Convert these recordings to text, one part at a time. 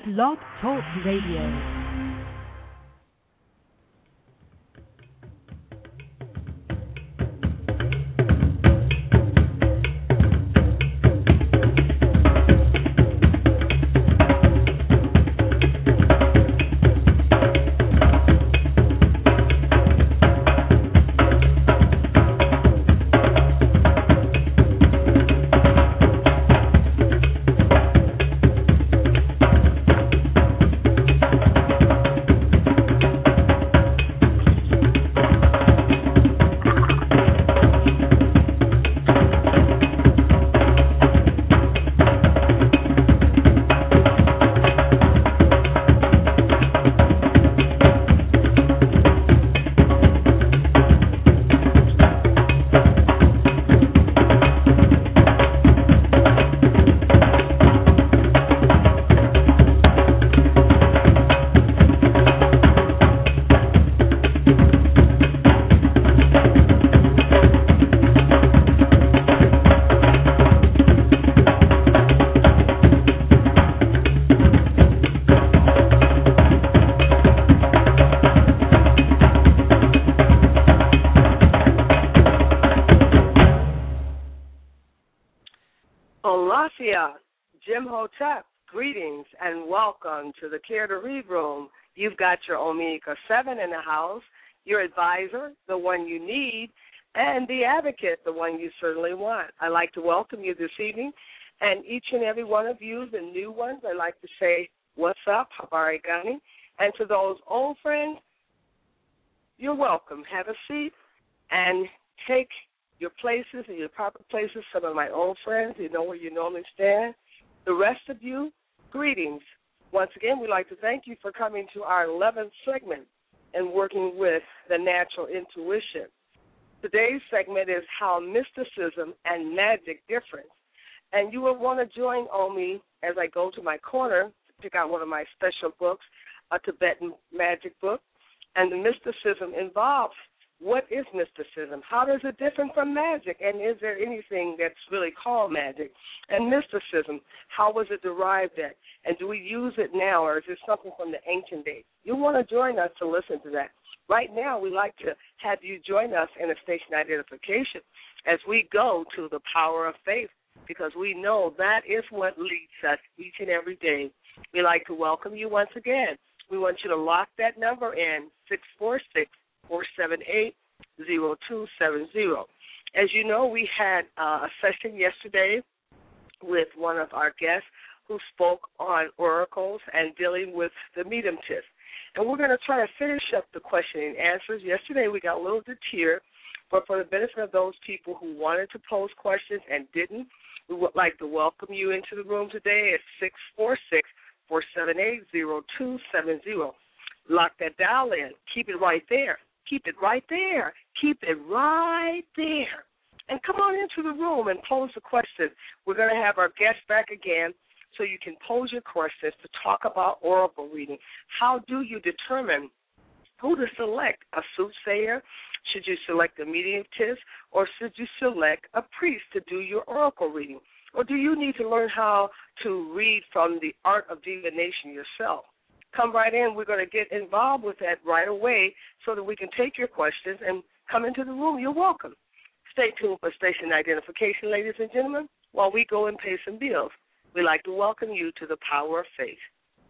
Blog Talk Radio. Jim Hotep, greetings and welcome to the Care to Read Room. You've got your Omega 7 in the house, your advisor, the one you need, and the advocate, the one you certainly want. I'd like to welcome you this evening, and each and every one of you, the new ones, I'd like to say, what's up, Habari Gani? And to those old friends, you're welcome. Have a seat and take your places and your proper places. Some of my old friends, you know where you normally stand. The rest of you, greetings. Once again, we'd like to thank you for coming to our 11th segment and working with the natural intuition. Today's segment is how mysticism and magic difference. And you will want to join me as I go to my corner to pick out one of my special books, a Tibetan magic book. And the mysticism involves what is mysticism? How does it differ from magic? And is there anything that's really called magic? And mysticism, how was it derived at? And do we use it now, or is it something from the ancient days? You'll want to join us to listen to that. Right now, we'd like to have you join us in a station identification as we go to the power of faith, because we know that is what leads us each and every day. We'd like to welcome you once again. We want you to lock that number in, 646-478-0270. As you know, we had a session yesterday with one of our guests who spoke on oracles and dealing with the medium test. And we're going to try to finish up the question and answers. Yesterday we got a little deterred, but for the benefit of those people who wanted to pose questions and didn't, we would like to welcome you into the room today at 646-478-0270. Lock that dial in. Keep it right there. Keep it right there. Keep it right there. And come on into the room and pose a question. We're going to have our guest back again so you can pose your questions to talk about oracle reading. How do you determine who to select? A soothsayer? Should you select a mediumist? Or should you select a priest to do your oracle reading? Or do you need to learn how to read from the art of divination yourself? Come right in. We're going to get involved with that right away so that we can take your questions and come into the room. You're welcome. Stay tuned for station identification, ladies and gentlemen, while we go and pay some bills. We'd like to welcome you to the power of faith.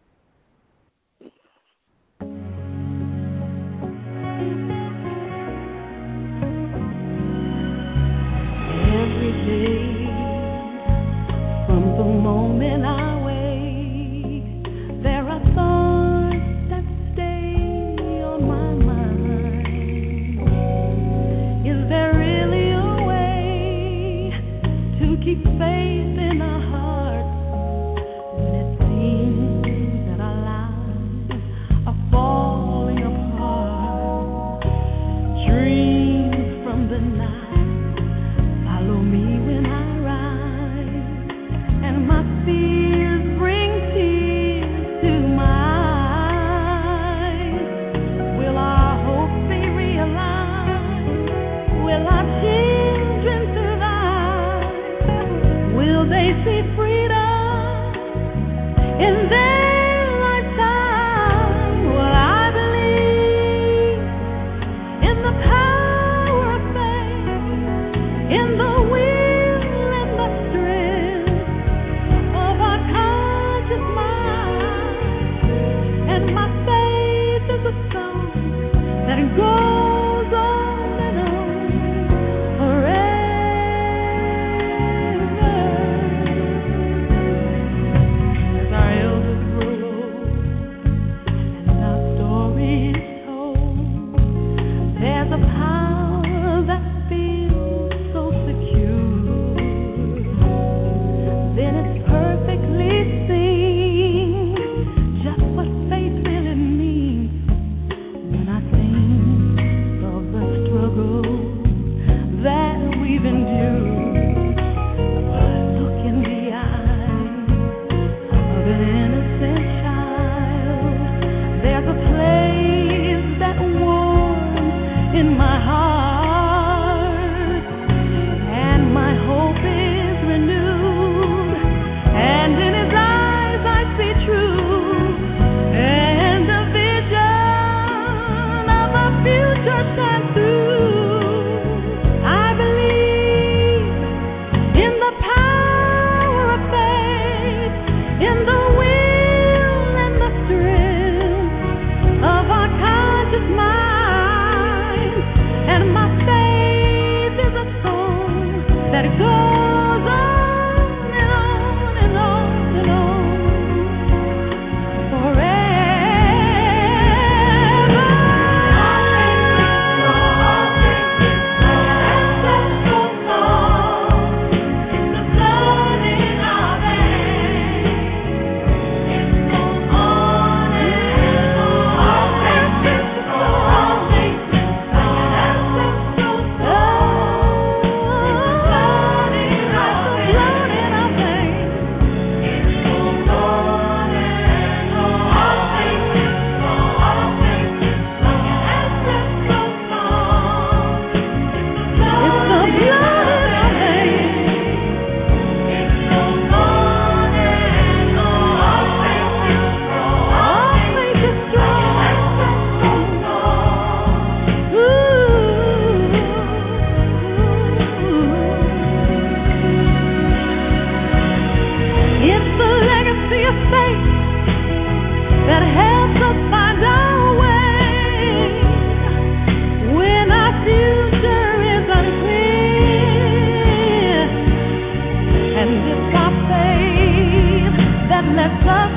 Every day, from the moment I wake, there are thoughts that stay on my mind. Is there really a way to keep faith in our hearts when it seems that our lives are falling apart? Dreams from the night follow me when I rise, and my fears bring tears to my eyes. Will our hopes be realized? Will our children survive? Will they see freedom in their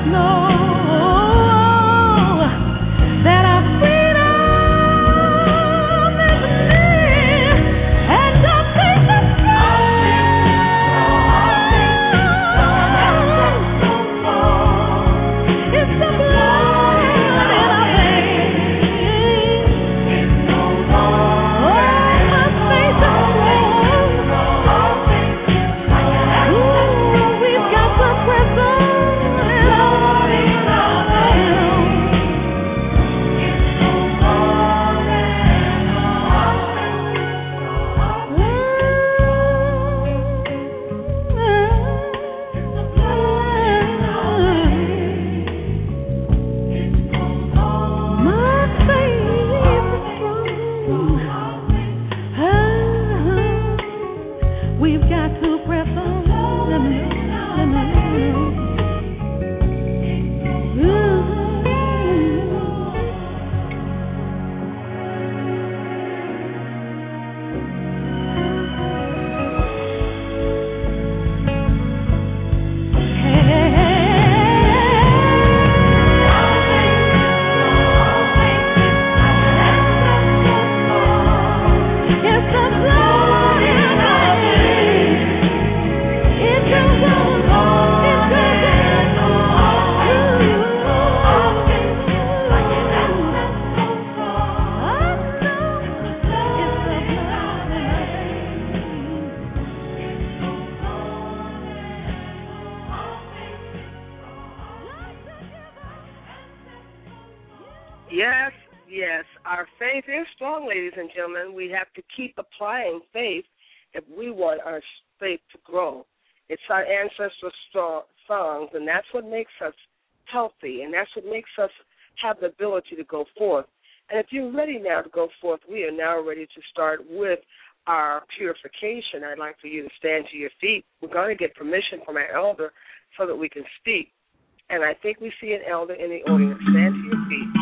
Yes, yes. Our faith is strong, ladies and gentlemen. We have to keep applying faith if we want our faith to grow. It's our ancestral songs, and that's what makes us healthy, and that's what makes us have the ability to go forth. And if you're ready now to go forth, we are now ready to start with our purification. I'd like for you to stand to your feet. We're going to get permission from our elder so that we can speak. And I think we see an elder in the audience. Stand to your feet.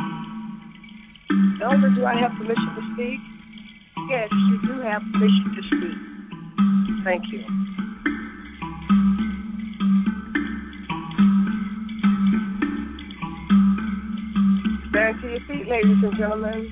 Elder, do I have permission to speak? Yes, you do have permission to speak. Thank you. Stand to your feet, ladies and gentlemen.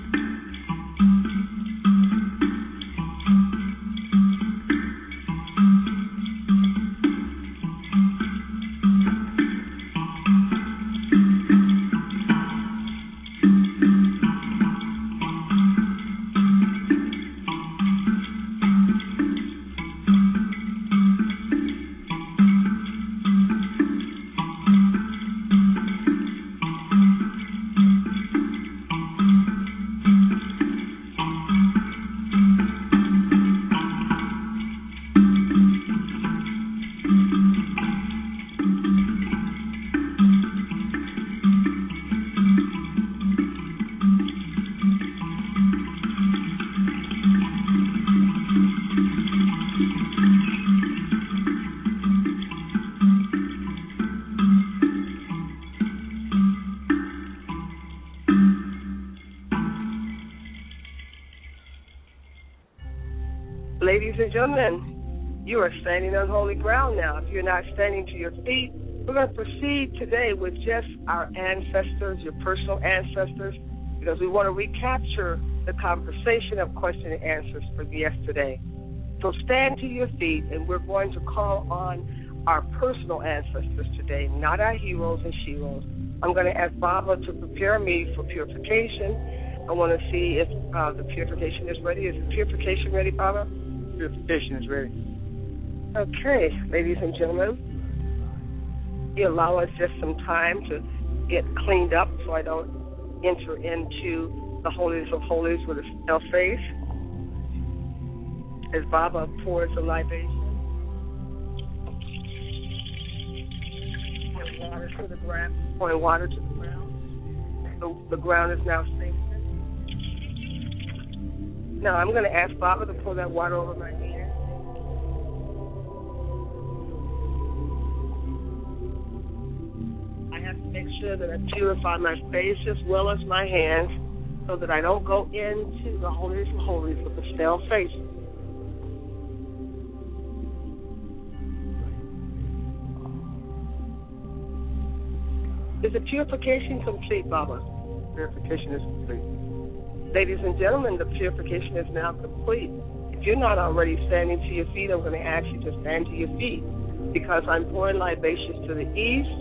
Ladies and gentlemen, you are standing on holy ground now. If you're not standing to your feet, we're going to proceed today with just our ancestors, your personal ancestors, because we want to recapture the conversation of question and answers for yesterday. So stand to your feet, and we're going to call on our personal ancestors today, not our heroes and sheroes. I'm going to ask Baba to prepare me for purification. I want to see if the purification is ready. Is the purification ready, Baba? Purification is ready. Okay, ladies and gentlemen, you allow us just some time to get cleaned up so I don't enter into the holies of holies with a stale face. As Baba pours the libation, pouring water to the ground. The ground is now safe. Now I'm going to ask Baba to pour that water over my hands. I have to make sure that I purify my face as well as my hands so that I don't go into the holies of holies with a stale face. Is the purification complete, Baba? Purification is complete. Ladies and gentlemen, the purification is now complete. If you're not already standing to your feet, I'm going to ask you to stand to your feet because I'm pouring libations to the east,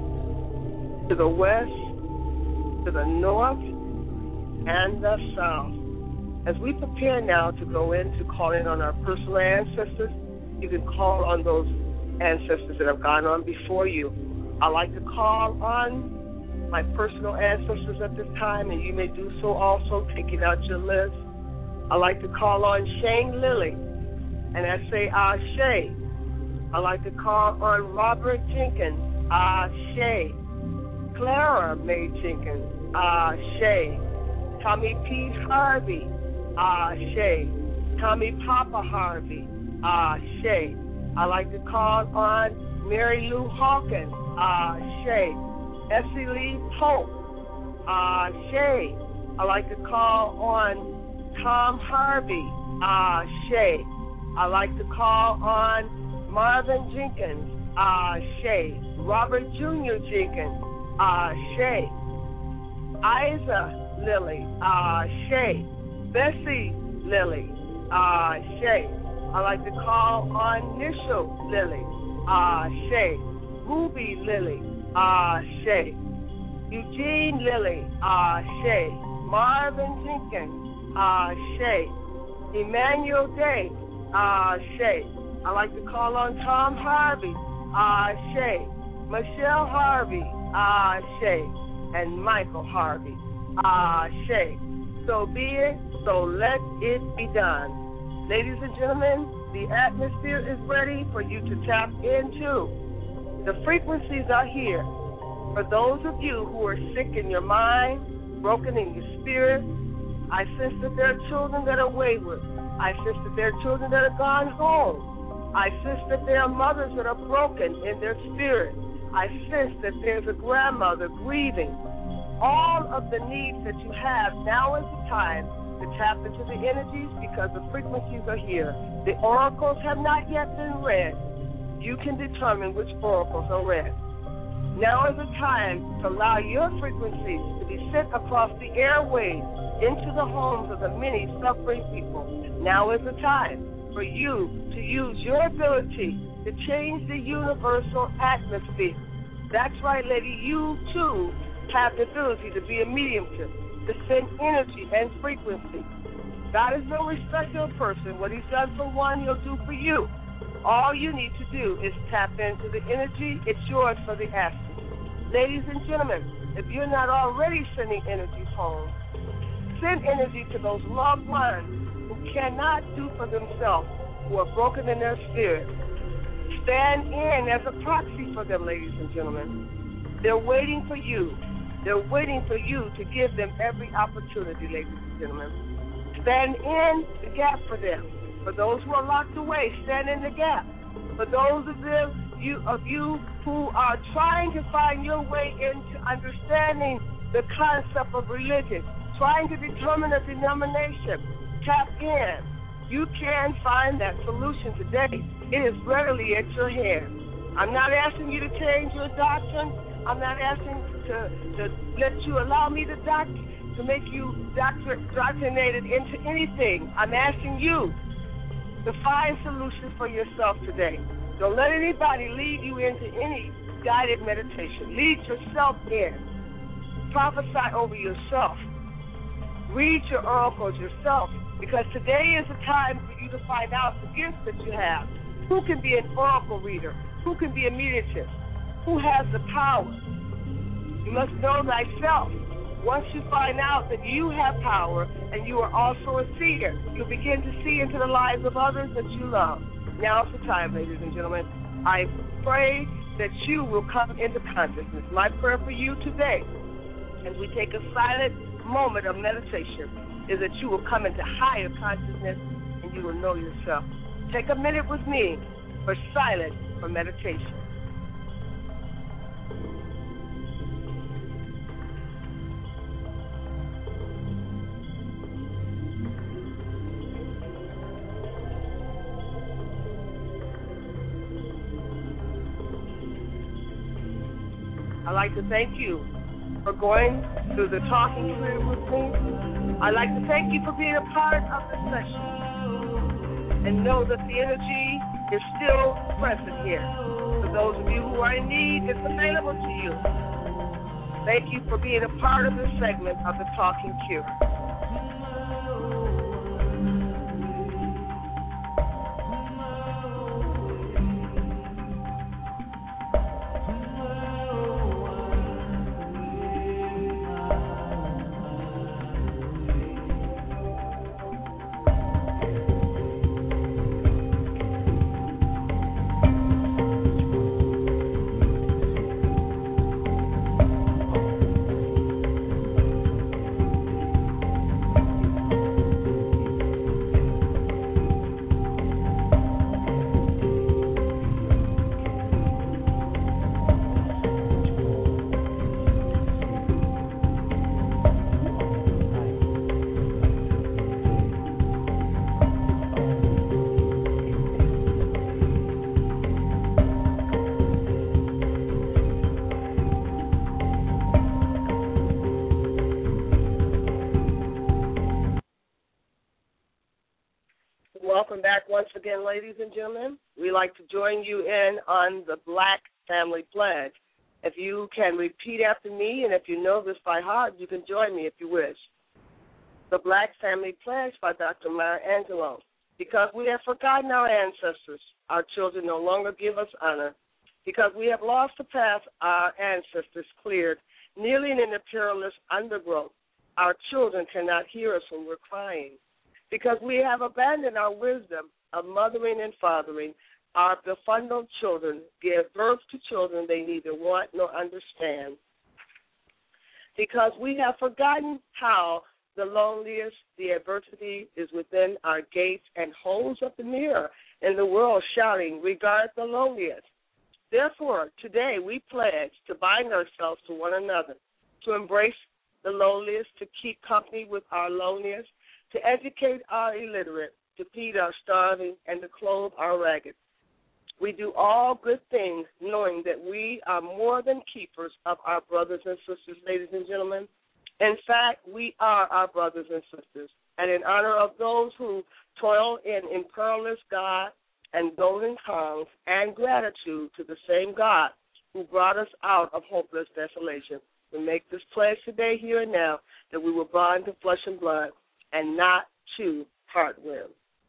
to the west, to the north, and the south. As we prepare now to go into calling on our personal ancestors, you can call on those ancestors that have gone on before you. I like to call on my personal ancestors at this time, and you may do so also, taking out your list. I like to call on Shane Lilly, and I say Ashe. I like to call on Robert Jenkins, Ashe. Clara Mae Jenkins, Ashe. Tommy Pete Harvey, Ashe. Tommy Papa Harvey, Ashe. I like to call on Mary Lou Hawkins, Ashe. Essie Lee Pope, Ashe. I like to call on Tom Harvey, Ashe. I like to call on Marvin Jenkins, Ashe. Robert Jr. Jenkins, Ashe. Isa Lilly, Ashe. Bessie Lilly, Ashe. I like to call on Nishal Lilly, Ashe. Ruby Lilly, Ashe. Eugene Lilly, Ashe. Marvin Jenkins, Ashe. Emmanuel Day, Ashe. I like to call on Tom Harvey, Ashe. Michelle Harvey, Ashe. And Michael Harvey, Ashe. So be it, so let it be done. Ladies and gentlemen, the atmosphere is ready for you to tap into. The frequencies are here. For those of you who are sick in your mind, broken in your spirit, I sense that there are children that are wayward. I sense that there are children that have gone home. I sense that there are mothers that are broken in their spirit. I sense that there's a grandmother grieving. All of the needs that you have, now is the time to tap into the energies because the frequencies are here. The oracles have not yet been read. You can determine which oracles are read. Now is the time to allow your frequencies to be sent across the airways into the homes of the many suffering people. Now is the time for you to use your ability to change the universal atmosphere. That's right, lady. You, too, have the ability to be a mediumship, to send energy and frequency. God is no respecter of person. What he's done for one, he'll do for you. All you need to do is tap into the energy. It's yours for the asking. Ladies and gentlemen, if you're not already sending energies home, send energy to those loved ones who cannot do for themselves, who are broken in their spirit. Stand in as a proxy for them, ladies and gentlemen. They're waiting for you. They're waiting for you to give them every opportunity, ladies and gentlemen. Stand in the gap for them. For those who are locked away, stand in the gap. For those of you who are trying to find your way into understanding the concept of religion, trying to determine a denomination, tap in. You can find that solution today. It is readily at your hand. I'm not asking you to change your doctrine. I'm not asking to let you allow me to make you doctrinated into anything. I'm asking you to find solutions for yourself today. Don't let anybody lead you into any guided meditation. Lead yourself in. Prophesy over yourself. Read your oracles yourself, because today is the time for you to find out the gifts that you have. Who can be an oracle reader? Who can be a mediumist? Who has the power? You must know thyself. Once you find out that you have power and you are also a seer, you'll begin to see into the lives of others that you love. Now's the time, ladies and gentlemen. I pray that you will come into consciousness. My prayer for you today, as we take a silent moment of meditation, is that you will come into higher consciousness and you will know yourself. Take a minute with me for silence, for meditation. I'd like to thank you for going through the talking tree with me. I'd like to thank you for being a part of the session. And know that the energy is still present here. For those of you who are in need, it's available to you. Thank you for being a part of this segment of the Talking Cure. Welcome back once again, ladies and gentlemen. We'd like to join you in on the Black Family Pledge. If you can repeat after me, and if you know this by heart, you can join me if you wish. The Black Family Pledge by Dr. Maya Angelou. Because we have forgotten our ancestors, our children no longer give us honor. Because we have lost the path our ancestors cleared, kneeling in the perilous undergrowth, our children cannot hear us when we're crying. Because we have abandoned our wisdom of mothering and fathering, our befuddled children give birth to children they neither want nor understand. Because we have forgotten how the loneliest, the adversity is within our gates and holds up the mirror in the world shouting, regard the loneliest. Therefore, today we pledge to bind ourselves to one another, to embrace the loneliest, to keep company with our loneliest, to educate our illiterate, to feed our starving, and to clothe our ragged. We do all good things knowing that we are more than keepers of our brothers and sisters, ladies and gentlemen. In fact, we are our brothers and sisters. And in honor of those who toil in perilous God and golden tongues, and gratitude to the same God who brought us out of hopeless desolation, we make this pledge today, here and now, that we will bond to flesh and blood and not to heartworm.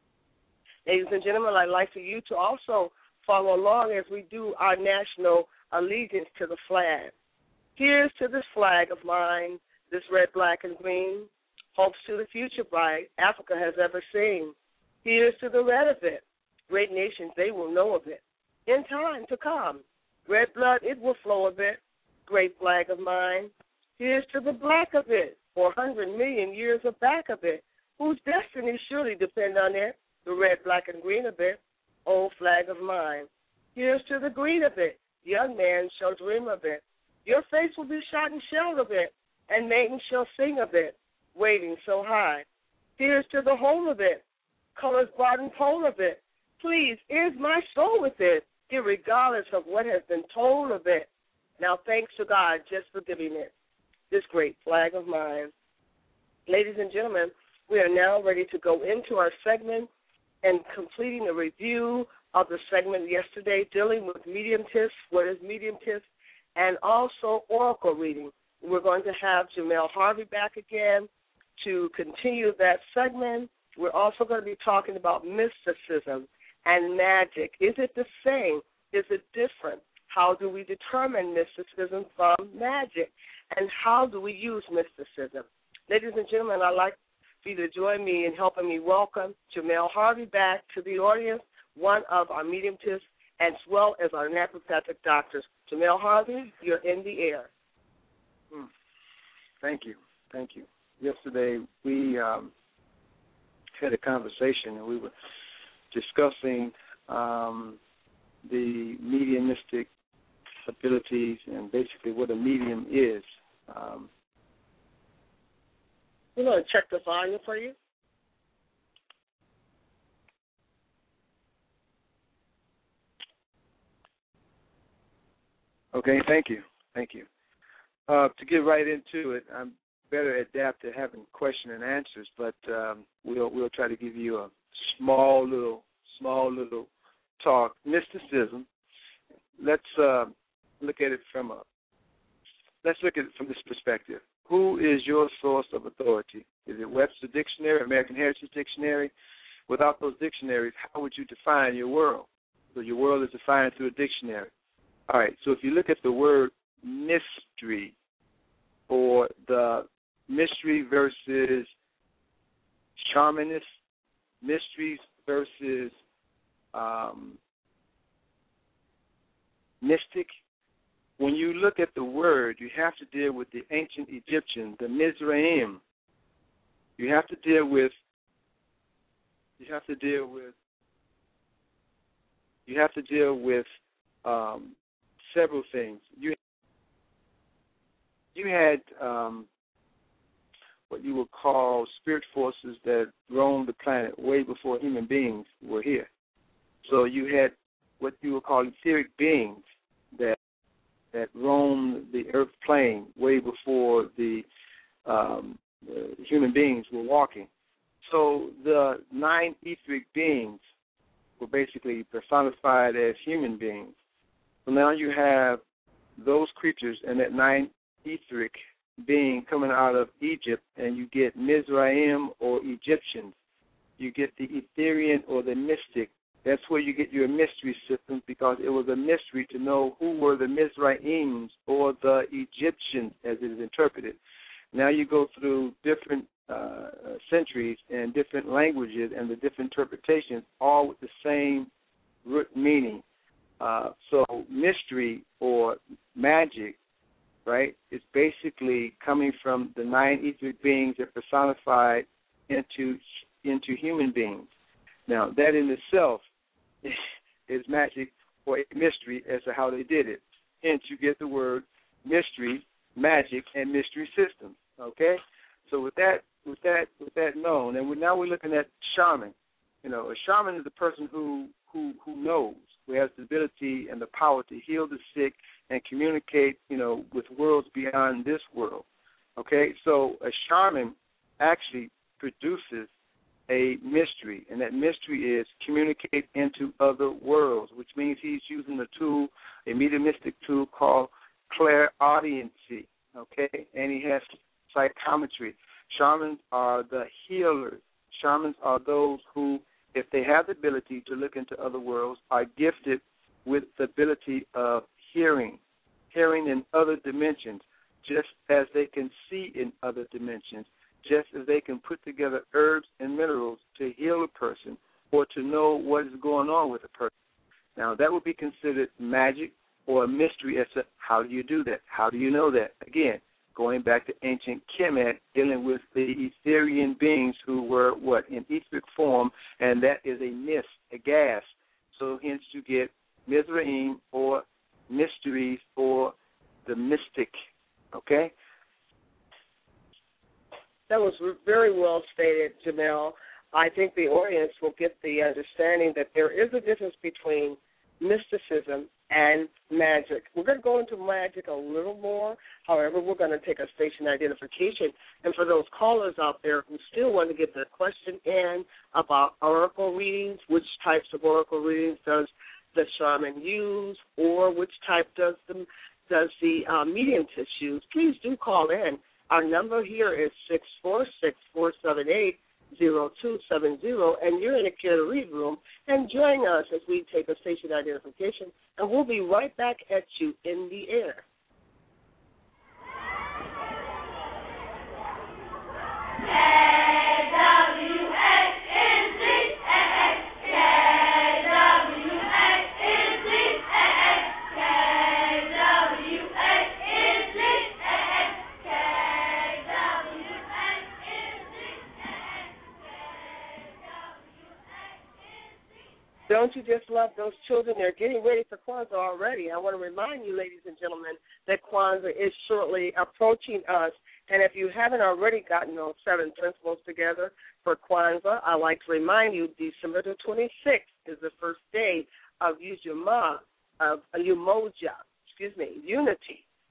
Ladies and gentlemen, I'd like for you to also follow along as we do our national allegiance to the flag. Here's to this flag of mine, this red, black, and green, hopes to the future bright Africa has ever seen. Here's to the red of it, great nations, they will know of it. In time to come, red blood, it will flow of it, great flag of mine. Here's to the black of it, 400 million years of back of it, whose destiny surely depend on it, the red, black, and green of it, old flag of mine. Here's to the green of it, young man shall dream of it. Your face will be shot and shelled of it, and maiden shall sing of it, waiting so high. Here's to the whole of it, colors broad and pole of it. Please, is my soul with it, irregardless of what has been told of it. Now thanks to God just for giving it, this great flag of mine. Ladies and gentlemen, we are now ready to go into our segment and completing a review of the segment yesterday dealing with medium tips, what is medium tips, and also oracle reading. We're going to have Jamel Harvey back again to continue that segment. We're also going to be talking about mysticism and magic. Is it the same? Is it different? How do we determine mysticism from magic? And how do we use mysticism? Ladies and gentlemen, I'd like for you to join me in helping me welcome Jamel Harvey back to the audience, one of our mediumtists, as well as our naturopathic doctors. Jamel Harvey, you're in the air. Thank you. Yesterday we had a conversation, and we were discussing the mediumistic abilities and basically what a medium is. We're going to check the volume for you. Okay, thank you. To get right into it, I'm better adapt to having question and answers, but we'll try to give you a small little talk. Mysticism. Let's look at it from this perspective. Who is your source of authority? Is it Webster Dictionary, American Heritage Dictionary? Without those dictionaries, how would you define your world? So your world is defined through a dictionary. All right, so if you look at the word mystery, or the mystery versus shamanist, mysteries versus mystic, when you look at the word, you have to deal with the ancient Egyptian, the Mizraim. You have to deal with several things. You had what you would call spirit forces that roamed the planet way before human beings were here. So you had what you would call etheric beings that roamed the earth plane way before the human beings were walking. So the 9 etheric beings were basically personified as human beings. So now you have those creatures and that 9 etheric being coming out of Egypt, and you get Mizraim or Egyptians. You get the Etherian or the mystic. That's where you get your mystery system, because it was a mystery to know who were the Mizraims or the Egyptians as it is interpreted. Now you go through different centuries and different languages and the different interpretations, all with the same root meaning. So mystery or magic, right, is basically coming from the 9 etheric beings that personified into human beings. Now, that in itself is magic or a mystery as to how they did it. Hence, you get the word mystery, magic, and mystery systems. Okay, so with that known, and now we're looking at shaman. You know, a shaman is a person who knows, who has the ability and the power to heal the sick and communicate, with worlds beyond this world. Okay, so a shaman actually produces a mystery, and that mystery is communicate into other worlds, which means he's using a tool, a mediumistic tool called clairaudiency. Okay, and he has psychometry. Shamans are the healers. Shamans are those who, if they have the ability to look into other worlds, are gifted with the ability of hearing in other dimensions, just as they can see in other dimensions, just as they can put together herbs and minerals to heal a person or to know what is going on with a person. Now, that would be considered magic or a mystery as to how do you do that? How do you know that? Again, going back to ancient Kemet, dealing with the Etherian beings who were, in etheric form, and that is a mist, a gas. So hence you get Mizraim or mysteries or the mystic, okay? That was very well stated, Jamel. I think the audience will get the understanding that there is a difference between mysticism and magic. We're going to go into magic a little more. However, we're going to take a station identification. And for those callers out there who still want to get their question in about oracle readings, which types of oracle readings does the shaman use, or which type does the mediumtist use, please do call in. Our number here is 646-478-0270, and you're in a Care to Read room. And join us as we take a station identification, and we'll be right back at you in the air. Don't you just love those children? They're getting ready for Kwanzaa already. I want to remind you, ladies and gentlemen, that Kwanzaa is shortly approaching us. And if you haven't already gotten those 7 principles together for Kwanzaa, I'd like to remind you December the 26th is the first day of Umoja, unity.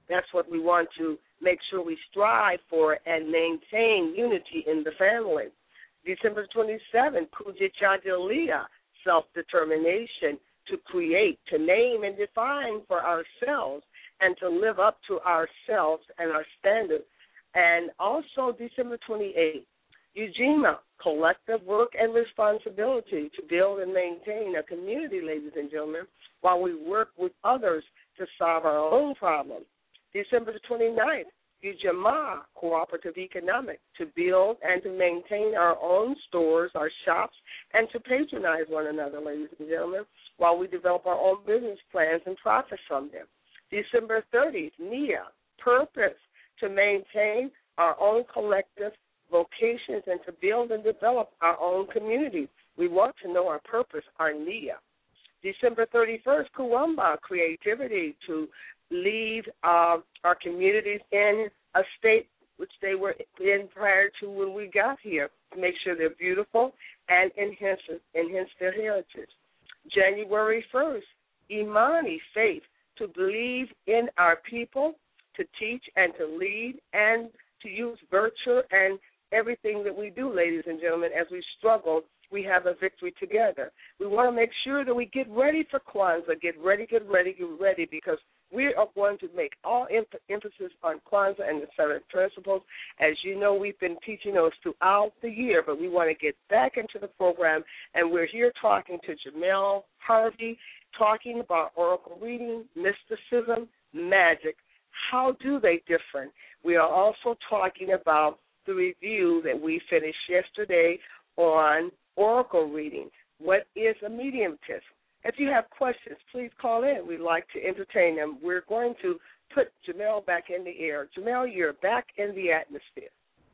That's what we want to make sure we strive for and maintain unity in the family. December 27, Puja Chandilia, self-determination, to create, to name and define for ourselves and to live up to ourselves and our standards. And also December 28, Ujima, collective work and responsibility to build and maintain a community, ladies and gentlemen, while we work with others to solve our own problems. December the 29th, Ujima, cooperative economic, to build and to maintain our own stores, our shops, and to patronize one another, ladies and gentlemen, while we develop our own business plans and profit from them. December 30th, Nia, purpose, to maintain our own collective vocations and to build and develop our own communities. We want to know our purpose, our Nia. December 31st, Kuwamba, creativity, to leave our communities in a state which they were in prior to when we got here, to make sure they're beautiful and enhance their heritage. January 1st, Imani, faith, to believe in our people, to teach and to lead, and to use virtue and everything that we do, ladies and gentlemen. As we struggle, we have a victory together. We want to make sure that we get ready for Kwanzaa, get ready, because we are going to make all emphasis on Kwanzaa and the 7 principles. As you know, we've been teaching those throughout the year, but we want to get back into the program, and we're here talking to Jamel Harvey, talking about oracle reading, mysticism, magic. How do they differ? We are also talking about the review that we finished yesterday on oracle reading. What is a mediumtism? If you have questions, please call in. We'd like to entertain them. We're going to put Jamel back in the air. Jamel, you're back in the atmosphere.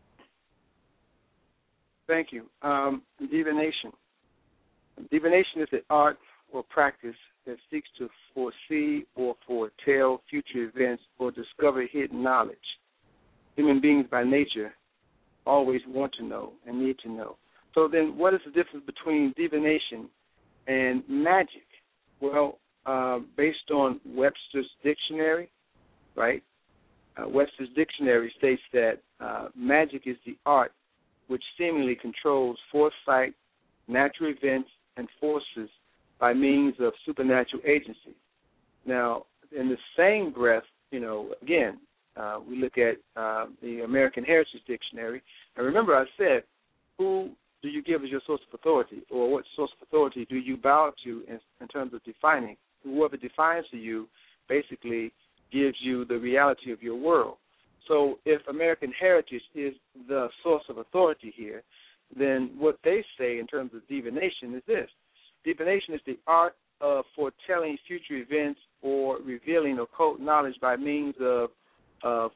Thank you. Divination. Divination is the art or practice that seeks to foresee or foretell future events or discover hidden knowledge. Human beings by nature always want to know and need to know. So then what is the difference between divination and magic? Well, based on Webster's dictionary, right, Webster's dictionary states that magic is the art which seemingly controls foresight, natural events, and forces by means of supernatural agency. Now, in the same breath, again, we look at the American Heritage Dictionary, and remember I said, who do you give as your source of authority, or what source of authority do you bow to in terms of defining? Whoever defines to you basically gives you the reality of your world. So if American Heritage is the source of authority here, then what they say in terms of divination is this. Divination is the art of foretelling future events or revealing occult knowledge by means of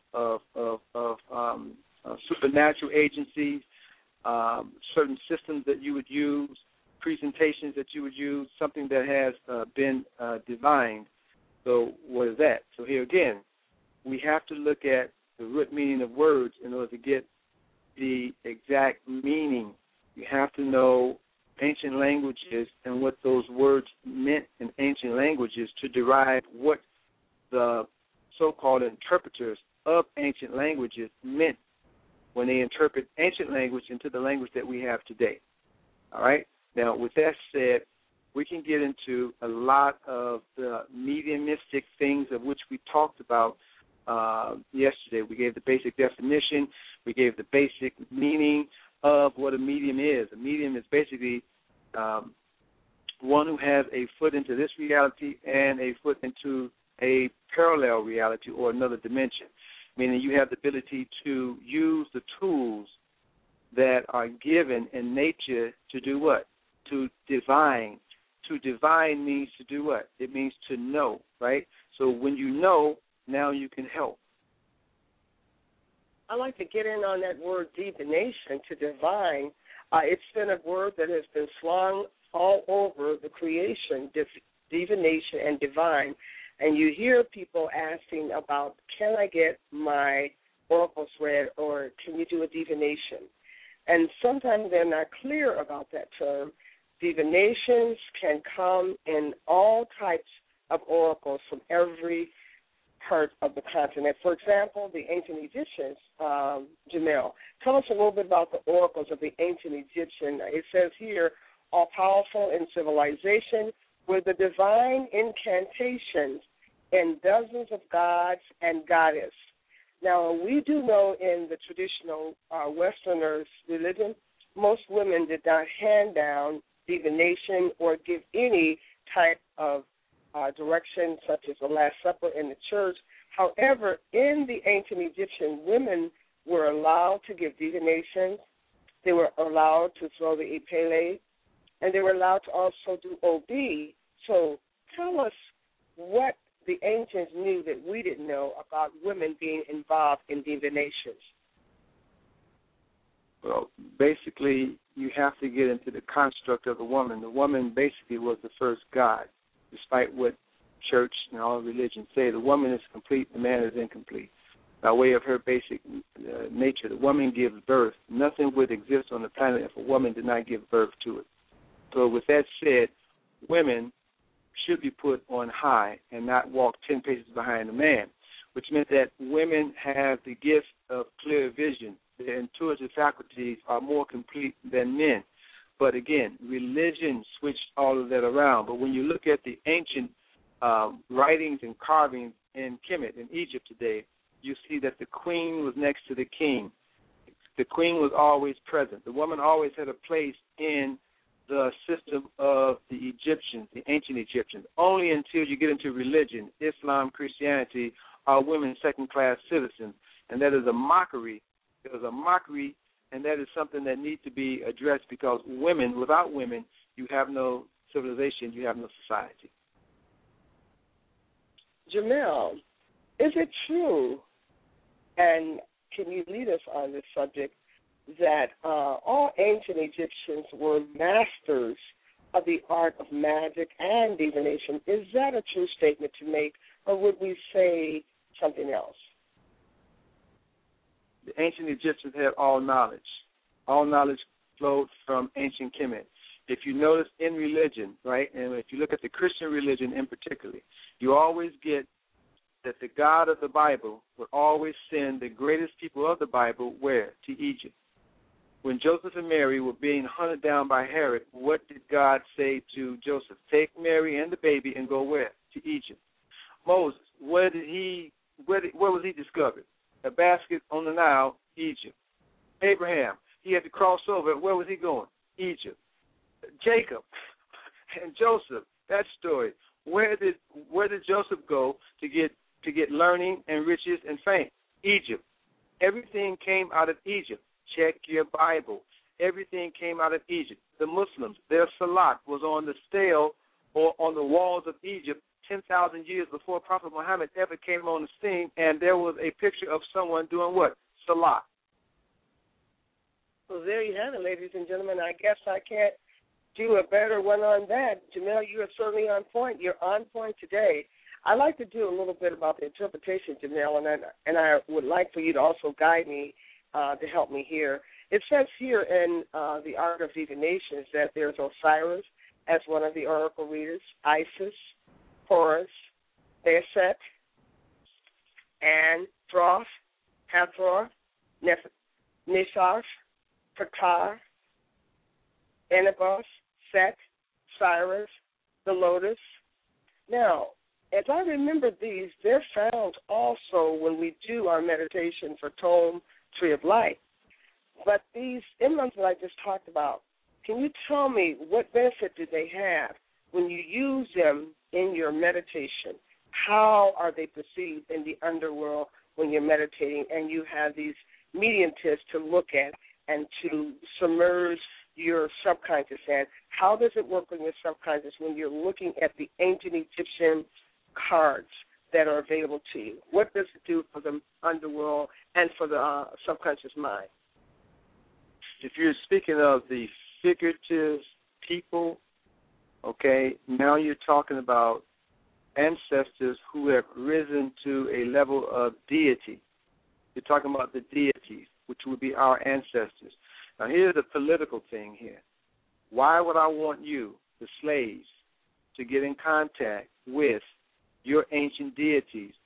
supernatural agencies, certain systems that you would use, presentations that you would use, something that has been divined. So what is that? So here again, we have to look at the root meaning of words in order to get the exact meaning. You have to know ancient languages and what those words meant in ancient languages to derive what the so-called interpreters of ancient languages meant when they interpret ancient language into the language that we have today. All right? Now, with that said, we can get into a lot of the mediumistic things of which we talked about yesterday. We gave the basic definition. We gave the basic meaning of what a medium is. A medium is basically one who has a foot into this reality and a foot into a parallel reality or another dimension, meaning you have the ability to use the tools that are given in nature to do what? To divine. To divine means to do what? It means to know, right? So when you know, now you can help. I like to get in on that word divination, to divine. It's been a word that has been slung all over the creation, divination and divine. And you hear people asking about, can I get my oracles read, or can you do a divination? And sometimes they're not clear about that term. Divinations can come in all types of oracles from every part of the continent. For example, the ancient Egyptians, Jamel, tell us a little bit about the oracles of the ancient Egyptian. It says here, all powerful in civilization, were the divine incantations in dozens of gods and goddess. Now, we do know in the traditional Westerners' religion, most women did not hand down divination or give any type of direction, such as the Last Supper in the church. However, in the ancient Egyptian, women were allowed to give divination. They were allowed to throw the ipele, and they were allowed to also do OB. So tell us what the ancients knew that we didn't know about women being involved in divinations. Well, basically, you have to get into the construct of the woman. The woman basically was the first God. Despite what church and all religions say, the woman is complete, the man is incomplete. By way of her basic nature, the woman gives birth. Nothing would exist on the planet if a woman did not give birth to it. So with that said, women should be put on high and not walk 10 paces behind a man, which meant that women have the gift of clear vision. Their intuitive faculties are more complete than men. But again, religion switched all of that around. But when you look at the ancient writings and carvings in Kemet, in Egypt today, you see that the queen was next to the king. The queen was always present. The woman always had a place in the system of the Egyptians, the ancient Egyptians. Only until you get into religion, Islam, Christianity, are women second-class citizens. And that is a mockery. It was a mockery, and that is something that needs to be addressed, because women, without women, you have no civilization, you have no society. Jamel, is it true, and can you lead us on this subject, that all ancient Egyptians were masters of the art of magic and divination? Is that a true statement to make, or would we say something else? The ancient Egyptians had all knowledge. All knowledge flowed from ancient Kemet. If you notice in religion, right, and if you look at the Christian religion in particular, you always get that the God of the Bible would always send the greatest people of the Bible where? To Egypt. When Joseph and Mary were being hunted down by Herod, what did God say to Joseph? Take Mary and the baby and go where? To Egypt. Moses, where was he discovered? A basket on the Nile, Egypt. Abraham, he had to cross over. Where was he going? Egypt. Jacob and Joseph, that story. Where did Joseph go to get learning and riches and fame? Egypt. Everything came out of Egypt. Check your Bible. Everything came out of Egypt. The Muslims, their salat was on the stele or on the walls of Egypt 10,000 years before Prophet Muhammad ever came on the scene, and there was a picture of someone doing what? Salat. Well, there you have it, ladies and gentlemen. I guess I can't do a better one on that. Jamel, you are certainly on point. You're on point today. I'd like to do a little bit about the interpretation, Jamel, and I would like for you to also guide me to help me here. It says here in the Art of Divinations that there's Osiris as one of the oracle readers, Isis, Horus, Beset, and Thoth, Hathor, Nisharf, Ptah, Anubis, Set, Cyrus, the Lotus. Now, as I remember these, they're found also when we do our meditation for Tome Tree of Light. But these emblems that I just talked about, can you tell me what benefit do they have when you use them in your meditation? How are they perceived in the underworld when you're meditating and you have these mediumtists to look at and to submerge your subconscious? And how does it work on your subconscious when you're looking at the ancient Egyptian cards that are available to you? What does it do for the underworld and for the subconscious mind? If you're speaking of the figurative people, okay, now you're talking about ancestors who have risen to a level of deity. You're talking about the deities, which would be our ancestors. Now, here's the political thing here. Why would I want you, the slaves, to get in contact with your ancient deities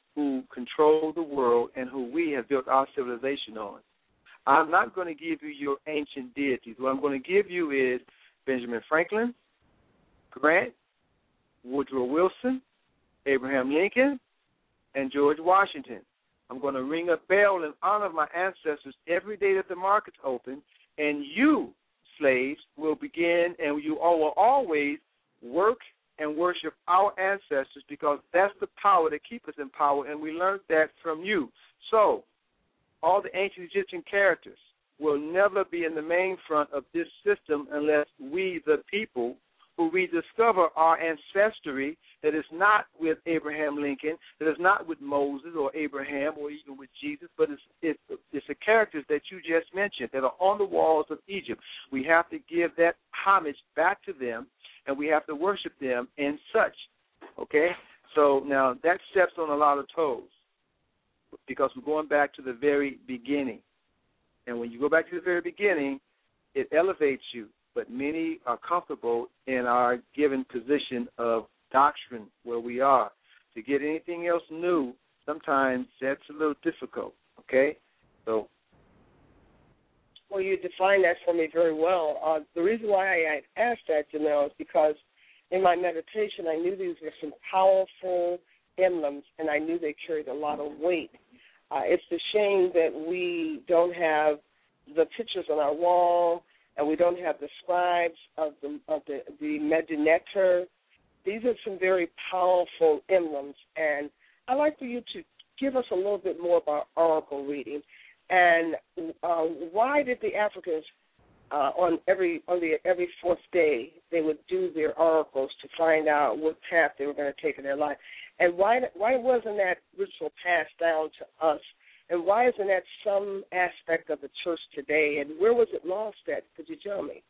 who control the world and who we have built our civilization on. I'm not going to give you your ancient deities. What I'm going to give you is Benjamin Franklin, Grant, Woodrow Wilson, Abraham Lincoln, and George Washington. I'm going to ring a bell in honor of my ancestors every day that the markets open, and you, slaves, will begin, and you all will always work and worship our ancestors, because that's the power that keeps us in power, and we learned that from you. So all the ancient Egyptian characters will never be in the main front of this system unless we, the people, who rediscover our ancestry that is not with Abraham Lincoln, that is not with Moses or Abraham or even with Jesus, but it's the characters that you just mentioned that are on the walls of Egypt. We have to give that homage back to them, and we have to worship them and such, okay? So now that steps on a lot of toes because we're going back to the very beginning. And when you go back to the very beginning, it elevates you. But many are comfortable in our given position of doctrine where we are. To get anything else new, sometimes that's a little difficult, okay? So. Well, you defined that for me very well. The reason why I asked that, Janelle, is because in my meditation I knew these were some powerful emblems, and I knew they carried a lot of weight. It's a shame that we don't have the pictures on our wall, and we don't have the scribes of the Medinetter. These are some very powerful emblems, and I'd like for you to give us a little bit more about oracle reading, and why did the Africans on every fourth day they would do their oracles to find out what path they were going to take in their life, and why wasn't that ritual passed down to us? And why isn't that some aspect of the church today? And where was it lost at? Could you tell me?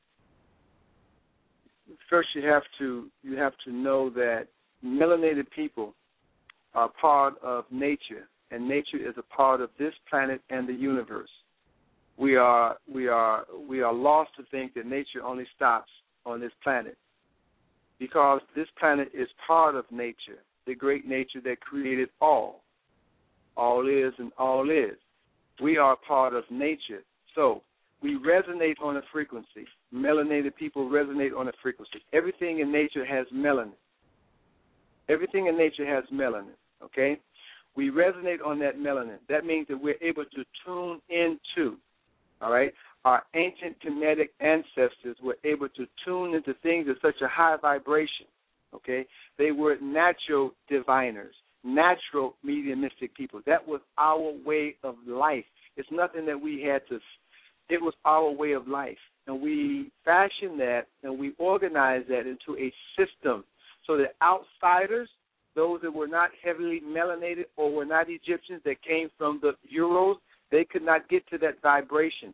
First, you have to know that melanated people are part of nature, and nature is a part of this planet and the universe. We are lost to think that nature only stops on this planet, because this planet is part of nature, the great nature that created all. All is and all is. We are part of nature. So we resonate on a frequency. Melanated people resonate on a frequency. Everything in nature has melanin. Everything in nature has melanin, okay? We resonate on that melanin. That means that we're able to tune into, all right? Our ancient Kemetic ancestors were able to tune into things at such a high vibration, okay? They were natural diviners. Natural mediumistic people. That was our way of life. It's nothing that we had to, it was our way of life. And we fashioned that and we organized that into a system so that outsiders, those that were not heavily melanated or were not Egyptians that came from the Urals, they could not get to that vibration.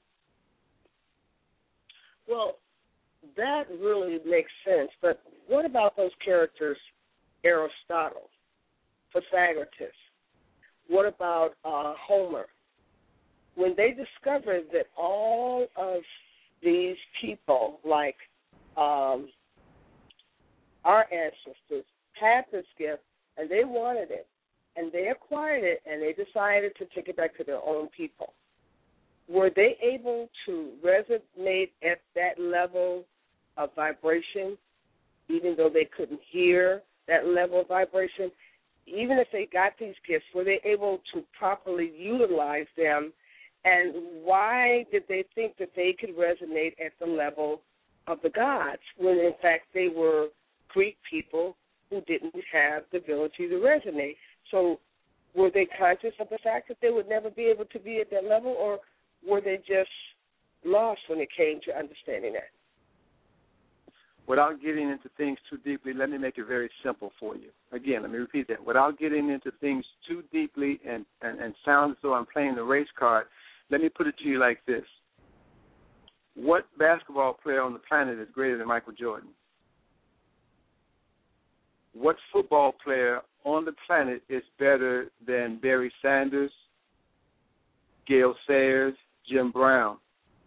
Well, that really makes sense. But what about those characters, Aristotle, Pythagoras? What about Homer? When they discovered that all of these people, like our ancestors, had this gift, and they wanted it, and they acquired it, and they decided to take it back to their own people, were they able to resonate at that level of vibration, even though they couldn't hear that level of vibration? Even if they got these gifts, were they able to properly utilize them? And why did they think that they could resonate at the level of the gods when, in fact, they were Greek people who didn't have the ability to resonate? So were they conscious of the fact that they would never be able to be at that level, or were they just lost when it came to understanding that? Without getting into things too deeply, let me make it very simple for you. Again, let me repeat that. Without getting into things too deeply and sound as though I'm playing the race card, let me put it to you like this. What basketball player on the planet is greater than Michael Jordan? What football player on the planet is better than Barry Sanders, Gale Sayers, Jim Brown?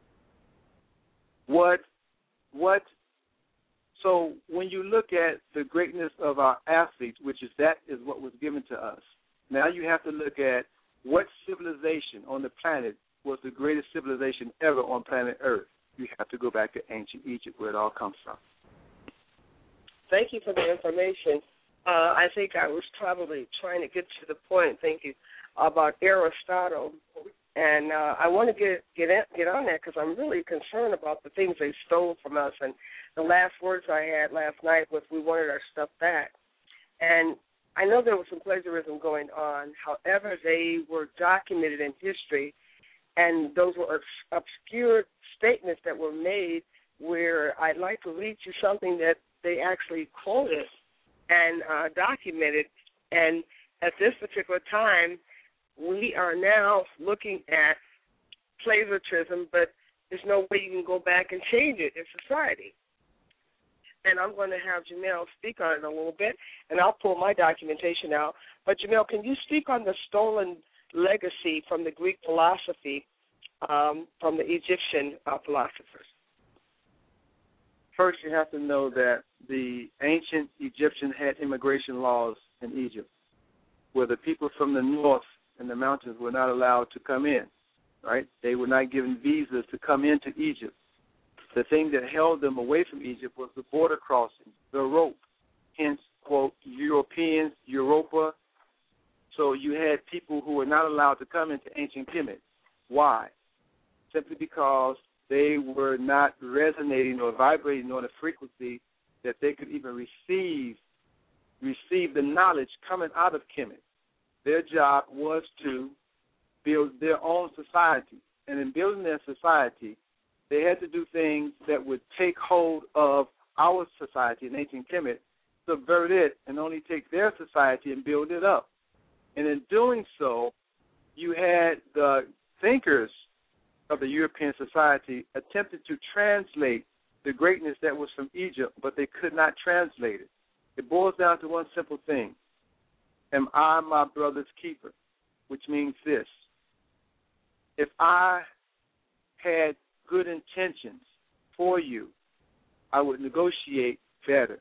So when you look at the greatness of our athletes, which is what was given to us, Now you have to look at what civilization on the planet was the greatest civilization ever on planet Earth. You have to go back to ancient Egypt, where it all comes from. Thank you for the information. I think I was probably trying to get to the point, thank you, about Aristotle. And I want to get on that because I'm really concerned about the things they stole from us. And the last words I had last night was we wanted our stuff back. And I know there was some plagiarism going on. However, they were documented in history, and those were obscure statements that were made where I'd like to read you something that they actually quoted and documented. And at this particular time, we are now looking at plagiarism, but there's no way you can go back and change it in society. And I'm going to have Jamel speak on it a little bit, and I'll pull my documentation out. But, Jamel, can you speak on the stolen legacy from the Greek philosophy, from the Egyptian philosophers? First, you have to know that the ancient Egyptians had immigration laws in Egypt, where the people from the north and the mountains were not allowed to come in, right? They were not given visas to come into Egypt. The thing that held them away from Egypt was the border crossing, the rope, hence, quote, Europeans, Europa. So you had people who were not allowed to come into ancient Kemet. Why? Simply because they were not resonating or vibrating on a frequency that they could even receive the knowledge coming out of Kemet. Their job was to build their own society. And in building their society, they had to do things that would take hold of our society in ancient Kemet, subvert it, and only take their society and build it up. And in doing so, you had the thinkers of the European society attempted to translate the greatness that was from Egypt, but they could not translate it. It boils down to one simple thing. Am I my brother's keeper? Which means this. If I had good intentions for you, I would negotiate better.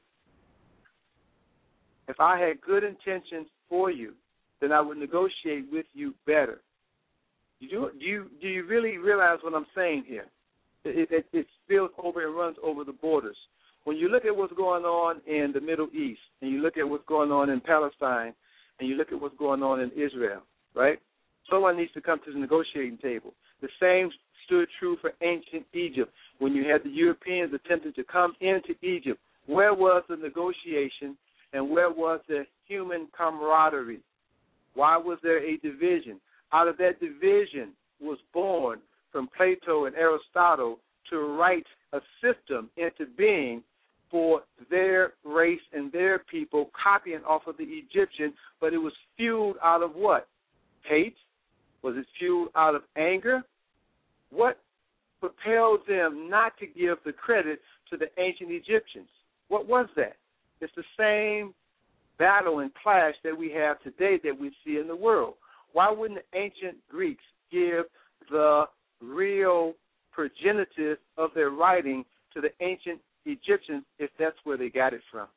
If I had good intentions for you, then I would negotiate with you better. Do you really realize what I'm saying here? It spills over and runs over the borders. When you look at what's going on in the Middle East, and you look at what's going on in Palestine, and you look at what's going on in Israel, right? Someone needs to come to the negotiating table. The same stood true for ancient Egypt. When you had the Europeans attempting to come into Egypt, where was the negotiation and where was the human camaraderie? Why was there a division? Out of that division was born from Plato and Aristotle to write a system into being for their race and their people, copying off of the Egyptian, but it was fueled out of what? Hate? Was it fueled out of anger? What propelled them not to give the credit to the ancient Egyptians? What was that? It's the same battle and clash that we have today that we see in the world. Why wouldn't the ancient Greeks give the real progenitive of their writing to the ancient Egyptians if that's where they got it from?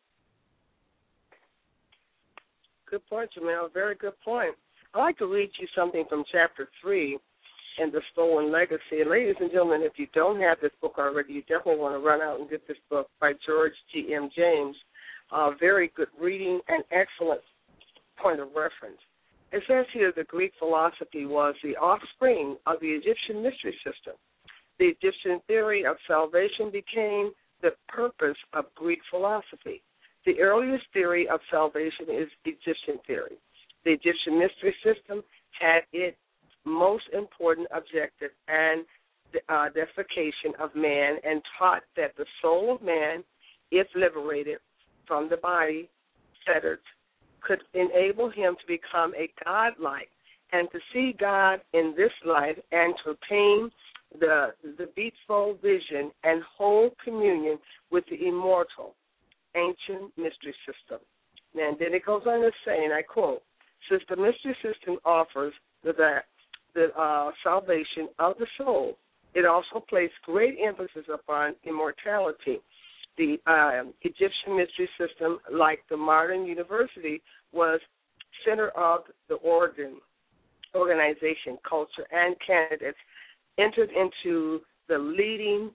Good point, Jamel. Very good point. I'd like to read you something from Chapter 3 in The Stolen Legacy. And ladies and gentlemen, if you don't have this book already, you definitely want to run out and get this book by George G.M. James. Very good reading and excellent point of reference. It says here the Greek philosophy was the offspring of the Egyptian mystery system. The Egyptian theory of salvation became the purpose of Greek philosophy. The earliest theory of salvation is Egyptian theory. The Egyptian mystery system had its most important objective and the deification of man, and taught that the soul of man, if liberated from the body fettered, could enable him to become a God-like and to see God in this life and to attain the beatful vision and whole communion with the immortal ancient mystery system. And then it goes on to say, and I quote, since the mystery system offers the salvation of the soul, it also placed great emphasis upon immortality. The Egyptian mystery system, like the modern university, was center of the organization, culture, and candidates entered into the leading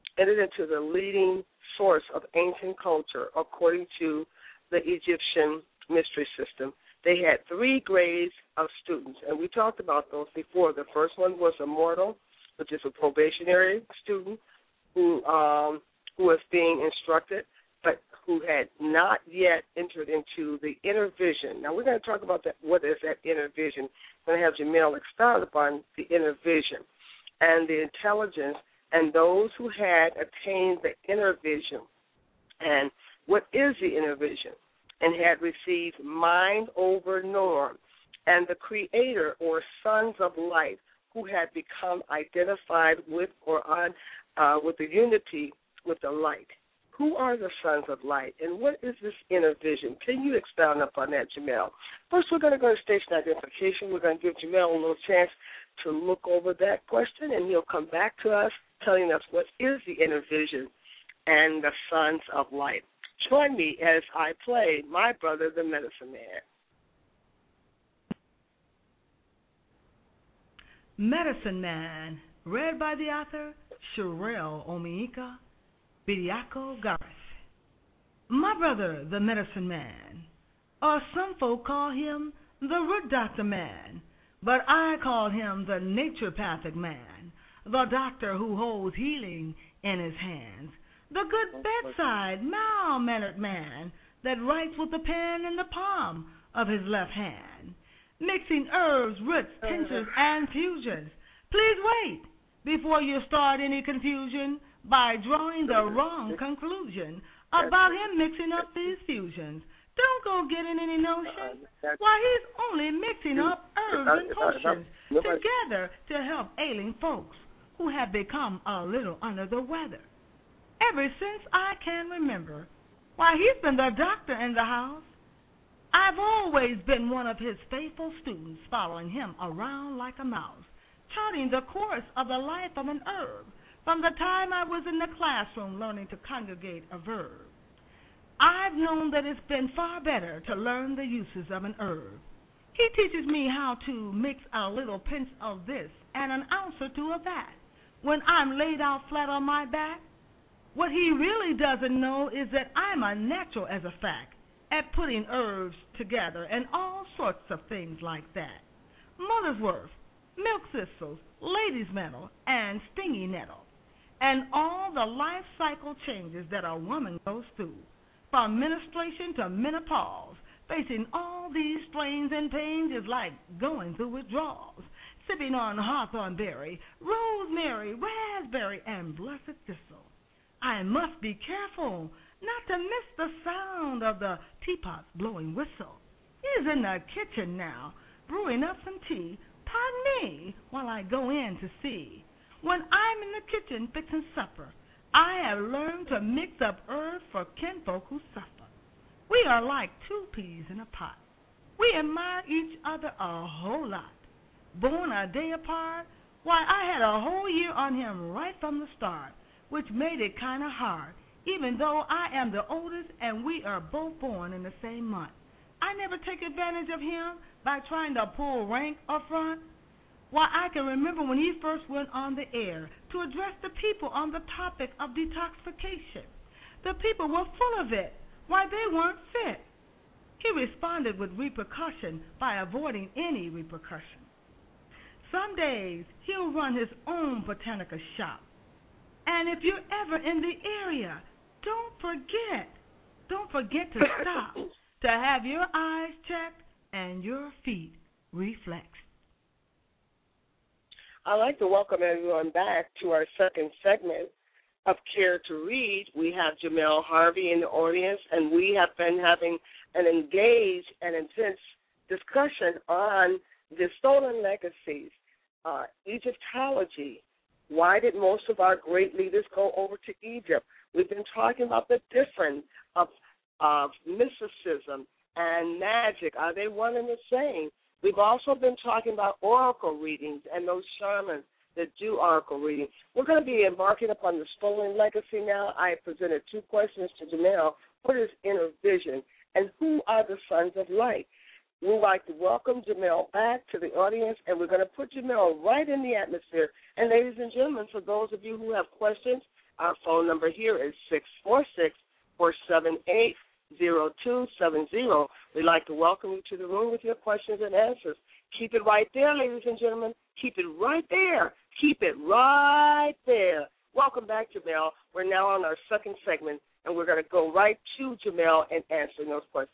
source of ancient culture according to the Egyptian mystery system. They had 3 grades of students, and we talked about those before. The first one was a mortal, which is a probationary student who was being instructed, but who had not yet entered into the inner vision. Now, we're going to talk about that. What is that inner vision? I'm going to have Jamel expound upon the inner vision and the intelligence and those who had attained the inner vision. And what is the inner vision? And had received mind over norm, and the creator or sons of light who had become identified with or on with the unity with the light. Who are the sons of light, and what is this inner vision? Can you expound upon that, Jamel? First, we're going to go to station identification. We're going to give Jamel a little chance to look over that question, and he'll come back to us telling us what is the inner vision and the sons of light. Join me as I play My Brother, the Medicine Man. Medicine Man, read by the author Sherelle Omiika Bediako Garth. My brother, the medicine man, or some folk call him the root doctor man, but I call him the naturopathic man, the doctor who holds healing in his hands, the good bedside, mild-mannered man that writes with the pen in the palm of his left hand, mixing herbs, roots, tinctures, and fusions. Please wait before you start any confusion by drawing the wrong conclusion about him mixing up these fusions. Don't go getting any notion. Why, he's only mixing up herbs and potions together to help ailing folks who have become a little under the weather. Ever since I can remember, why, he's been the doctor in the house. I've always been one of his faithful students, following him around like a mouse, charting the course of the life of an herb from the time I was in the classroom learning to congregate a verb. I've known that it's been far better to learn the uses of an herb. He teaches me how to mix a little pinch of this and an ounce or two of that when I'm laid out flat on my back. What he really doesn't know is that I'm a natural as a fact at putting herbs together and all sorts of things like that. Mother's Worth, milk thistles, lady's mantle, and stingy nettle, and all the life cycle changes that a woman goes through, from menstruation to menopause. Facing all these strains and pains is like going through withdrawals, sipping on hawthorn berry, rosemary, raspberry, and blessed thistle. I must be careful not to miss the sound of the teapot's blowing whistle. He's in the kitchen now, brewing up some tea. Pardon me while I go in to see. When I'm in the kitchen fixing supper, I have learned to mix up herbs for kinfolk who suffer. We are like 2 peas in a pot. We admire each other a whole lot. Born a day apart, why, I had a whole year on him right from the start, which made it kind of hard, even though I am the oldest and we are both born in the same month. I never take advantage of him by trying to pull rank or front. Why, I can remember when he first went on the air to address the people on the topic of detoxification. The people were full of it. Why, they weren't fit. He responded with repercussion by avoiding any repercussion. Some days he'll run his own botanica shop. And if you're ever in the area, don't forget to stop to have your eyes checked and your feet reflexed. I'd like to welcome everyone back to our second segment of Care to Read. We have Jamel Harvey in the audience, and we have been having an engaged and intense discussion on the stolen legacies, Egyptology. Why did most of our great leaders go over to Egypt? We've been talking about the difference of mysticism and magic. Are they one and the same? We've also been talking about oracle readings and those shamans that do oracle readings. We're going to be embarking upon the stolen legacy now. I presented 2 questions to Jamel. What is inner vision? And who are the sons of light? we'd like to welcome Jamel back to the audience, and we're going to put Jamel right in the atmosphere. And ladies and gentlemen, for those of you who have questions, our phone number here is 646-478-0270. We'd like to welcome you to the room with your questions and answers. Keep it right there, ladies and gentlemen. Keep it right there. Keep it right there. Welcome back, Jamel. We're now on our second segment, and we're going to go right to Jamel and answering those questions.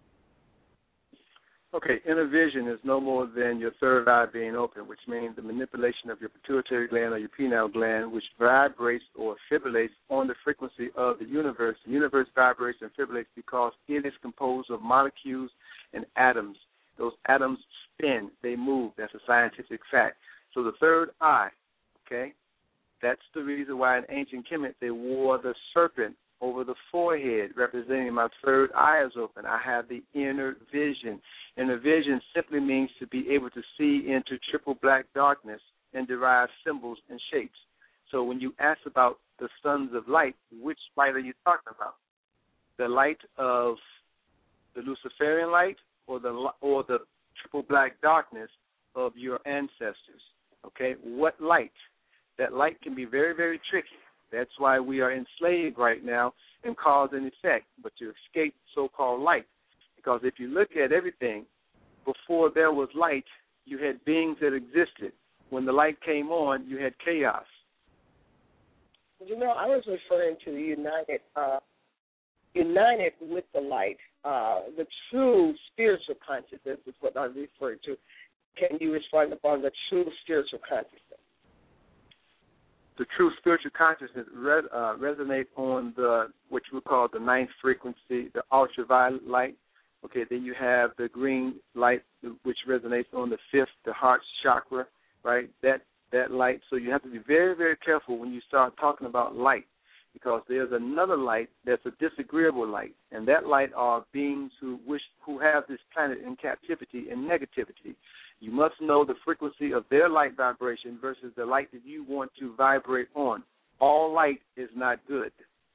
Okay, inner vision is no more than your third eye being open, which means the manipulation of your pituitary gland or your pineal gland, which vibrates or fibrillates on the frequency of the universe. The universe vibrates and fibrillates because it is composed of molecules and atoms. Those atoms spin, they move. That's a scientific fact. So the third eye, okay, that's the reason why in ancient Kemet they wore the serpent over the forehead, representing my third eye is open. I have the inner vision. Inner vision simply means to be able to see into triple black darkness and derive symbols and shapes. So when you ask about the sons of light, which light are you talking about? The light of the Luciferian light or the triple black darkness of your ancestors? Okay, what light? That light can be very, very tricky. That's why we are enslaved right now in cause and effect, but to escape so-called light. Because if you look at everything, before there was light, you had beings that existed. When the light came on, you had chaos. You know, I was referring to the united with the light. The true spiritual consciousness is what I'm referring to. Can you respond upon the true spiritual consciousness? The true spiritual consciousness resonate on what you would call the ninth frequency, the ultraviolet light. Okay, then you have the green light, which resonates on the fifth, the heart chakra, right? That light. So you have to be very, very careful when you start talking about light, because there's another light that's a disagreeable light, and that light are beings who have this planet in captivity and negativity. You must know the frequency of their light vibration versus the light that you want to vibrate on. All light is not good.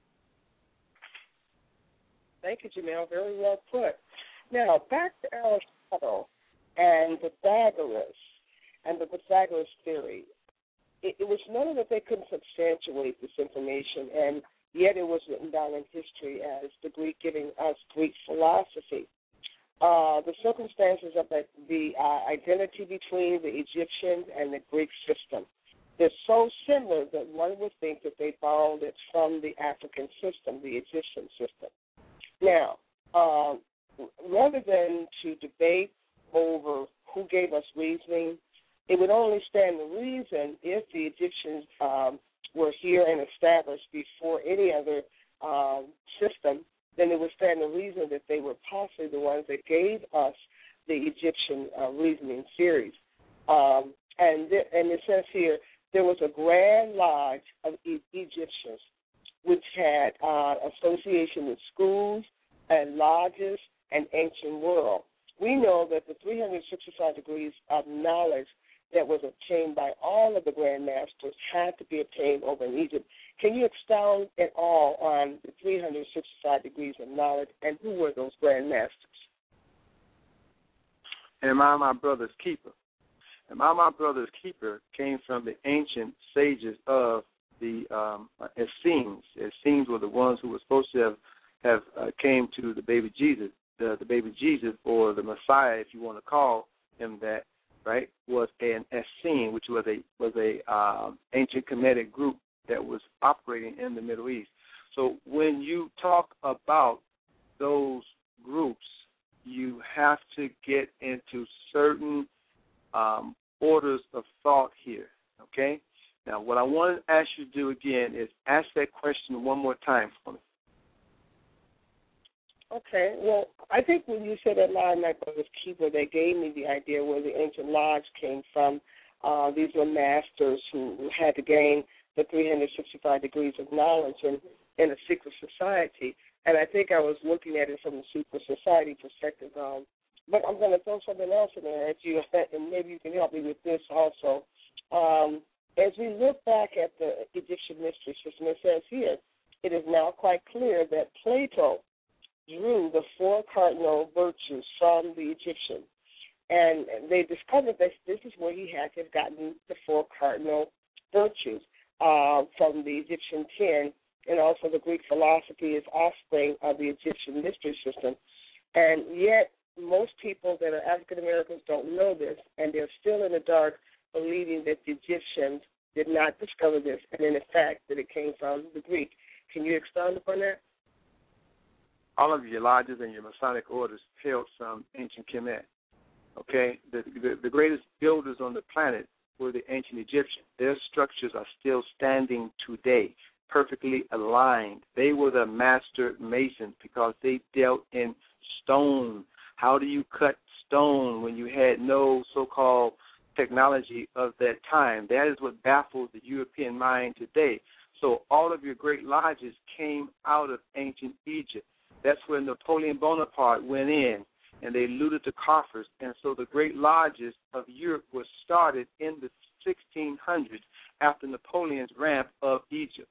Thank you, Jamel. Very well put. Now, back to Aristotle and Pythagoras and the Pythagoras theory. It was noted that they couldn't substantiate this information, and yet it was written down in history as the Greek giving us Greek philosophy. The circumstances of the identity between the Egyptians and the Greek system, they're so similar that one would think that they borrowed it from the African system, the Egyptian system. Now, rather than to debate over who gave us reasoning, it would only stand to reason if the Egyptians were here and established before any other system, then it would stand to reason that they were possibly the ones that gave us the Egyptian reasoning series. And it says here, there was a grand lodge of Egyptians which had association with schools and lodges and ancient world. We know that the 365 degrees of knowledge that was obtained by all of the Grand Masters had to be obtained over in Egypt. Can you expound at all on the 365 degrees of knowledge and who were those Grand Masters? Am I my brother's keeper? Am I my brother's keeper came from the ancient sages of the Essenes. Essenes were the ones who were supposed to have came to the baby Jesus, the baby Jesus, or the Messiah, if you want to call him that. Right, was an Essene, which was a ancient Kemetic group that was operating in the Middle East. So when you talk about those groups, you have to get into certain orders of thought here. Okay. Now, what I want to ask you to do again is ask that question one more time for me. Okay, well, I think when you said that line, my brother's keeper, they gave me the idea where the ancient lodge came from. These were masters who had to gain the 365 degrees of knowledge in a secret society. And I think I was looking at it from the secret society perspective. But I'm going to throw something else in there at you, and maybe you can help me with this also. As we look back at the Egyptian mystery system, it says here, it is now quite clear that Plato drew the 4 cardinal virtues from the Egyptian. And they discovered that this is where he had to have gotten the 4 cardinal virtues from the Egyptian 10, and also the Greek philosophy is offspring of the Egyptian mystery system. And yet most people that are African Americans don't know this, and they're still in the dark believing that the Egyptians did not discover this, and in fact that it came from the Greek. Can you expound upon that? All of your lodges and your Masonic orders hailed from ancient Kemet. Okay? The greatest builders on the planet were the ancient Egyptians. Their structures are still standing today, perfectly aligned. They were the master masons because they dealt in stone. How do you cut stone when you had no so-called technology of that time? That is what baffles the European mind today. So all of your great lodges came out of ancient Egypt. That's where Napoleon Bonaparte went in, and they looted the coffers. And so the great lodges of Europe were started in the 1600s after Napoleon's ramp of Egypt.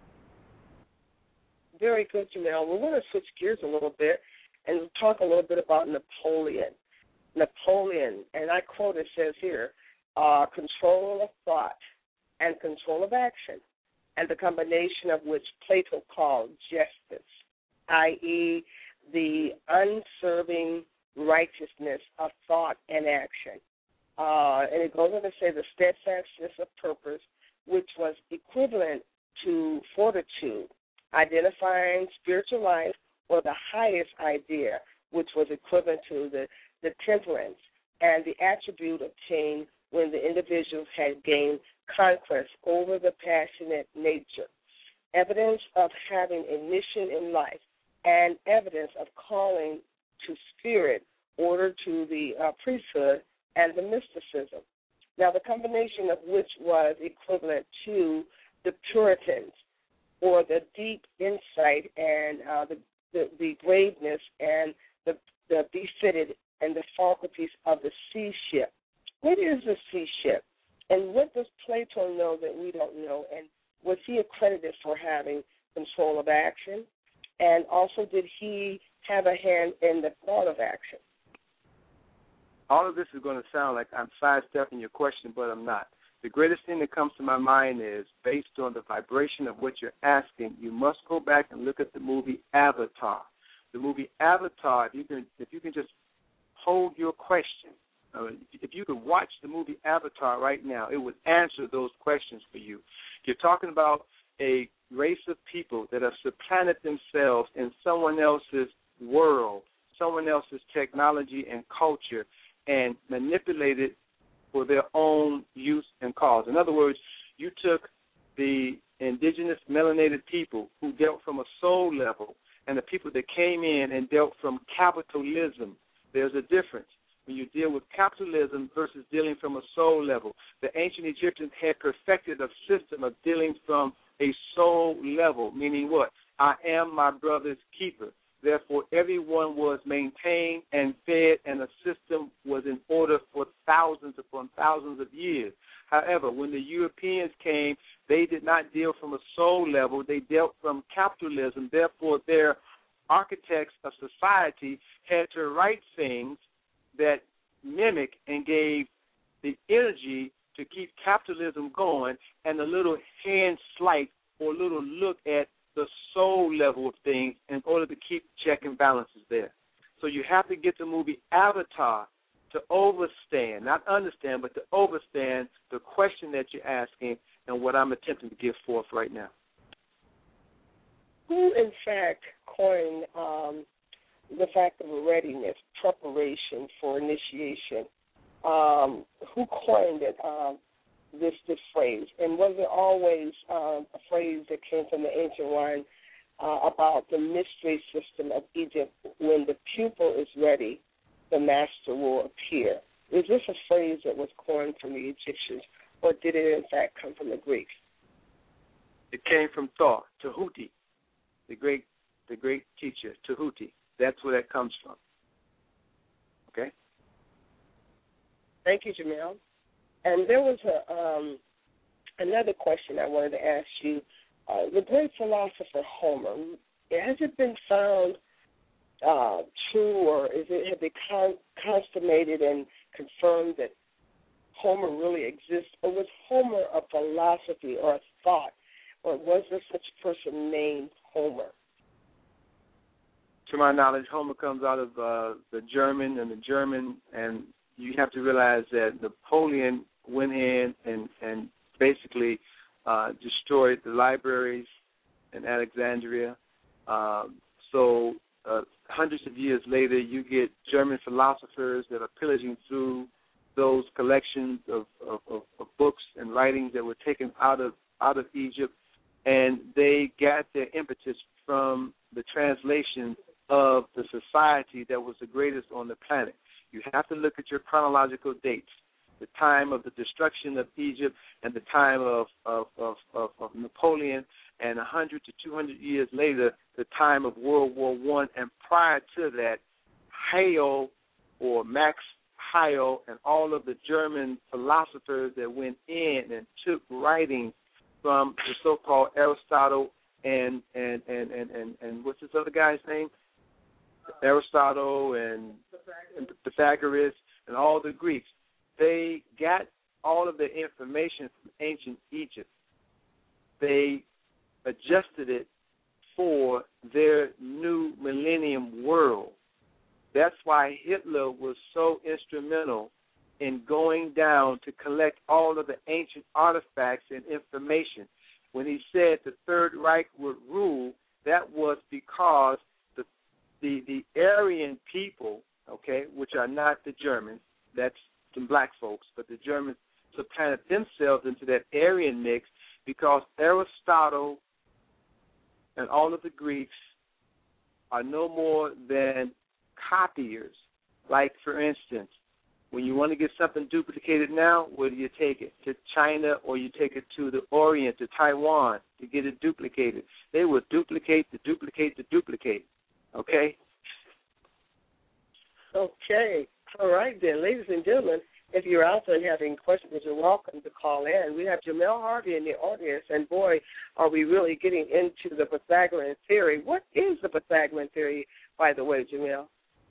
Very good, Jamel. We're going to switch gears a little bit and talk a little bit about Napoleon. Napoleon, and I quote, it says here, control of thought and control of action, and the combination of which Plato called justice, i.e., the unserving righteousness of thought and action. And it goes on to say the steadfastness of purpose, which was equivalent to fortitude, identifying spiritual life, or the highest idea, which was equivalent to the temperance, and the attribute obtained when the individuals had gained conquest over the passionate nature. Evidence of having a mission in life, and evidence of calling to spirit, order to the priesthood, and the mysticism. Now, the combination of which was equivalent to the Puritans, or the deep insight and the braveness and the befitted and the faculties of the sea ship. What is the sea ship? And what does Plato know that we don't know? And was he accredited for having control of action? And also, did he have a hand in the thought of action? All of this is going to sound like I'm sidestepping your question, but I'm not. The greatest thing that comes to my mind is, based on the vibration of what you're asking, you must go back and look at the movie Avatar. The movie Avatar, if you can just hold your question, if you could watch the movie Avatar right now, it would answer those questions for you. You're talking about a race of people that have supplanted themselves in someone else's world, someone else's technology and culture, and manipulated for their own use and cause. In other words, you took the indigenous melanated people who dealt from a soul level and the people that came in and dealt from capitalism. There's a difference when you deal with capitalism versus dealing from a soul level. The ancient Egyptians had perfected a system of dealing from a soul level, meaning what? I am my brother's keeper. Therefore, everyone was maintained and fed, and the system was in order for thousands upon thousands of years. However, when the Europeans came, they did not deal from a soul level. They dealt from capitalism. Therefore, their architects of society had to write things that mimic and gave the energy to keep capitalism going, and a little hand slight or a little look at the soul level of things in order to keep check and balances there. So you have to get the movie Avatar to overstand, not understand, but to overstand the question that you're asking and what I'm attempting to give forth right now. Who, in fact, coined the fact of readiness, preparation for initiation? Who coined it? This phrase, and was it always a phrase that came from the ancient one about the mystery system of Egypt? When the pupil is ready, the master will appear. Is this a phrase that was coined from the Egyptians, or did it in fact come from the Greeks? It came from Thoth, Tahuti, the great teacher, Tahuti. That's where that comes from. Okay. Thank you, Jamel. And there was another question I wanted to ask you. The great philosopher Homer, has it been found true, or have they consummated and confirmed that Homer really exists, or was Homer a philosophy or a thought, or was there such a person named Homer? To my knowledge, Homer comes out of the German, and you have to realize that Napoleon went in and basically destroyed the libraries in Alexandria. So hundreds of years later, you get German philosophers that are pillaging through those collections of books and writings that were taken out of Egypt, and they got their impetus from the translation of the society that was the greatest on the planet. You have to look at your chronological dates, the time of the destruction of Egypt and the time of Napoleon, and 100 to 200 years later, the time of World War I, and prior to that, Hale or Max Heil and all of the German philosophers that went in and took writings from the so-called Aristotle and what's this other guy's name? Aristotle and Pythagoras and all the Greeks. They got all of the information from ancient Egypt. They adjusted it for their new millennium world. That's why Hitler was so instrumental in going down to collect all of the ancient artifacts and information. When he said the Third Reich would rule, that was because the Aryan people, okay, which are not the Germans, that's some black folks, but the Germans supplanted themselves into that Aryan mix because Aristotle and all of the Greeks are no more than copiers. Like, for instance, when you want to get something duplicated now, where do you take it? To China, or you take it to the Orient, to Taiwan, to get it duplicated. They will duplicate, okay? Okay. All right, then. Ladies and gentlemen, if you're out there and having questions, you're welcome to call in. We have Jamel Harvey in the audience, and boy, are we really getting into the Pythagorean theory. What is the Pythagorean theory, by the way, Jamel?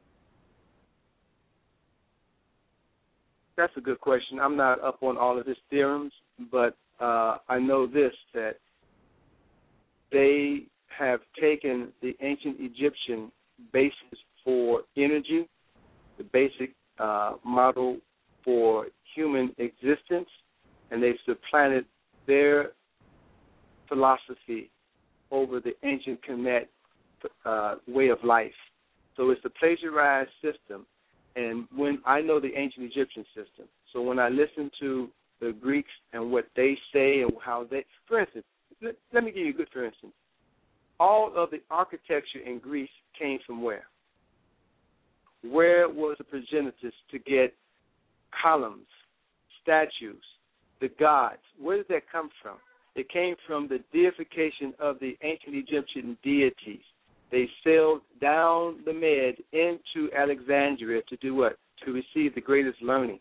That's a good question. I'm not up on all of his theorems, but I know this, that they have taken the ancient Egyptian basis for energy, the basic model for human existence, and they've supplanted their philosophy over the ancient Kemet way of life. So it's a plagiarized system. And when I know the ancient Egyptian system, so when I listen to the Greeks and what they say and how they, for instance, let me give you a good for instance. All of the architecture in Greece came from where? Where was the progenitors to get columns, statues, the gods? Where did that come from? It came from the deification of the ancient Egyptian deities. They sailed down the Med into Alexandria to do what? To receive the greatest learning.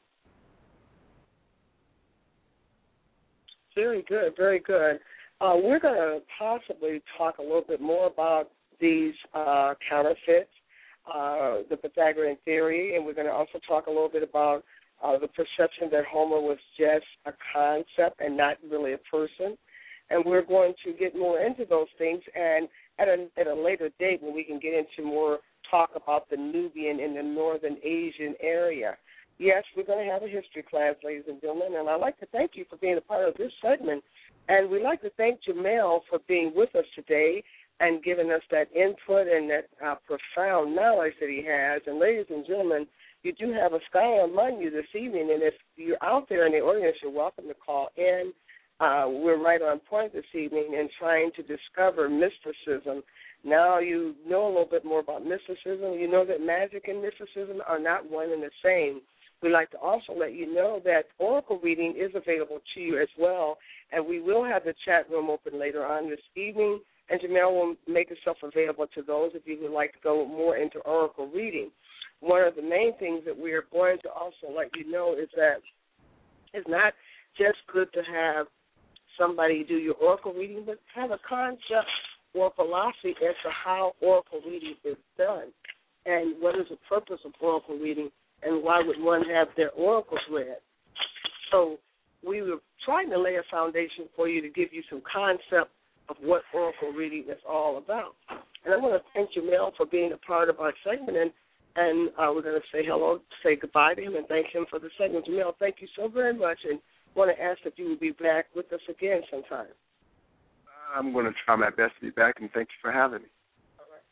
Very good, very good. We're going to possibly talk a little bit more about these counterfeits, the Pythagorean theory, and we're going to also talk a little bit about the perception that Homer was just a concept and not really a person. And we're going to get more into those things, and at a later date when we can get into more talk about the Nubian and the Northern Asian area. Yes, we're going to have a history class, ladies and gentlemen, and I'd like to thank you for being a part of this segment. And we'd like to thank Jamel for being with us today and giving us that input and that profound knowledge that he has. And ladies and gentlemen, you do have a scholar among you this evening, and if you're out there in the audience, you're welcome to call in. We're right on point this evening in trying to discover mysticism. Now you know a little bit more about mysticism. You know that magic and mysticism are not one and the same. We'd like to also let you know that oracle reading is available to you as well, and we will have the chat room open later on this evening, and Jamel will make herself available to those of you who would like to go more into oracle reading. One of the main things that we are going to also let you know is that it's not just good to have somebody do your oracle reading, but have a concept or philosophy as to how oracle reading is done. and what is the purpose of oracle reading, and why would one have their oracles read. So we were trying to lay a foundation for you to give you some concept of what oracle reading is all about. And I want to thank Jamel for being a part of our segment, and we're going to say hello, say goodbye to him, and thank him for the segment. Jamel, thank you so very much, and want to ask if you will be back with us again sometime. I'm going to try my best to be back, and thank you for having me. All right.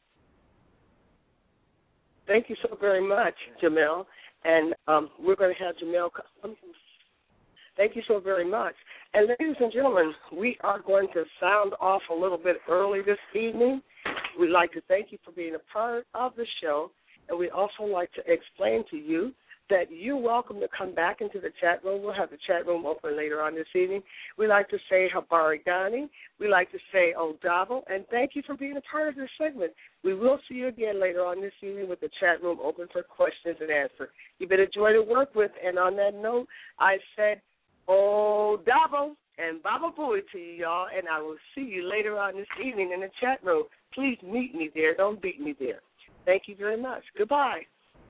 Thank you so very much, Jamel. And we're going to have Jamel come. Thank you so very much. And ladies and gentlemen, we are going to sound off a little bit early this evening. We'd like to thank you for being a part of the show, and we'd also like to explain to you that you're welcome to come back into the chat room. We'll have the chat room open later on this evening. We like to say Habari Ghani. We like to say Odavo, and thank you for being a part of this segment. We will see you again later on this evening with the chat room open for questions and answers. You've been a joy to work with, and on that note, I said Odavo and Baba Booey to you, y'all, and I will see you later on this evening in the chat room. Please meet me there. Don't beat me there. Thank you very much. Goodbye.